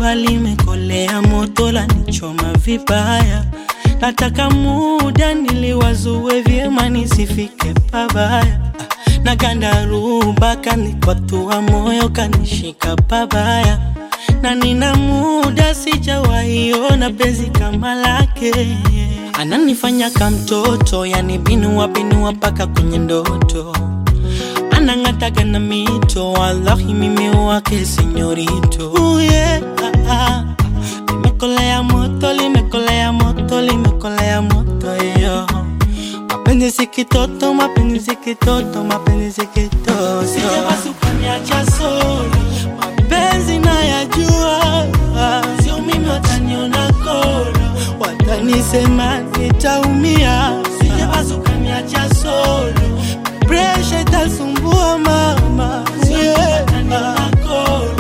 jua limekolea moto la nichoma vibaya. Nataka muda niliwazue vyema nisifike pabaya. Na gandaruba kanikwatua moyo kanishika pabaya. Na nina muda sijawahiona penzi kama lake. Ananifanya kama mtoto, yani binua paka kwenye ndoto. Anangataga na mito, wallahi mimi wake senyorito. Yeah, limekolea moto, limekolea moto, limekolea moto yo. Mapenzi si kitoto, mapenzi si kitoto, mapenzi si kitoto. Sijapaswa kuniacha solo, mapenzi nayajua. Sio mimi wataniona kolo, watanisema nitaumia. Sijapaswa kuniacha solo, pressure itasumbua mama. Sio mimi wataniona kolo.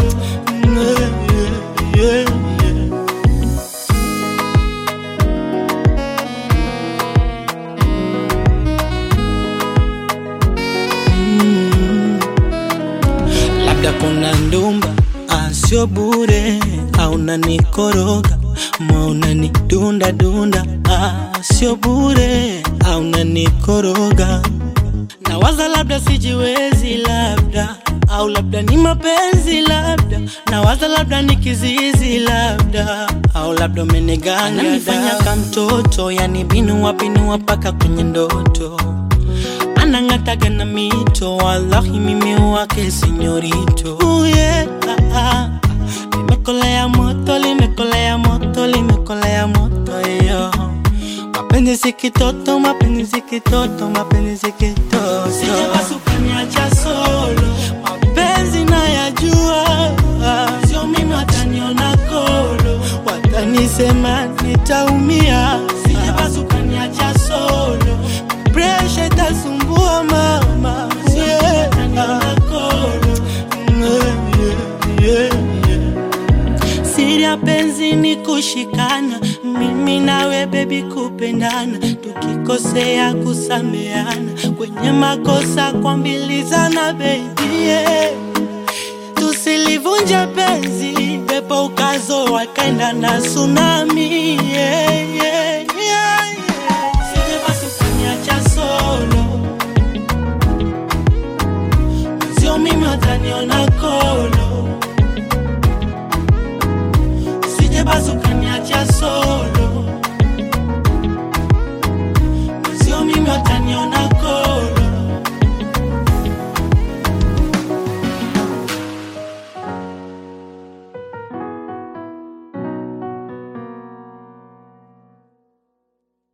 Labda kuna ndumba, sio bure, au unanikoroga, unanidunda dunda, sio bure, au unanikoroga. Nawaza labda sijiwezi labda, au labda ni mapenzi labda. Nawaza labda ni kizizi labda, au labda umeniganga. Ananifanya kama mtoto, yani binua paka kwenye ndoto. Anangataga na mito, wallahi mimi wake senyorito. Yeah, limekolea moto, limekolea moto, limekolea moto yo. Mapenzi si kitoto, mapenzi si kitoto, mapenzi si kitoto. Sijapaswa kuniacha solo, mapenzi nayajua. Sio mimi wataniona kolo, watanisema nitaumia. Sijapaswa kuniacha solo, pressure itasumbua mama. Siri ya penzi ni kushikana, mimi nawe baby kupendana. Tukikosea kusameana, kwenye makosa kuambilizana baby, yeah. Tusilivunja penzi, pepo ukazo wakaenda na tsunami, yeah, yeah, yeah. Sijapaswa kuniacha solo, sio mimi wataniona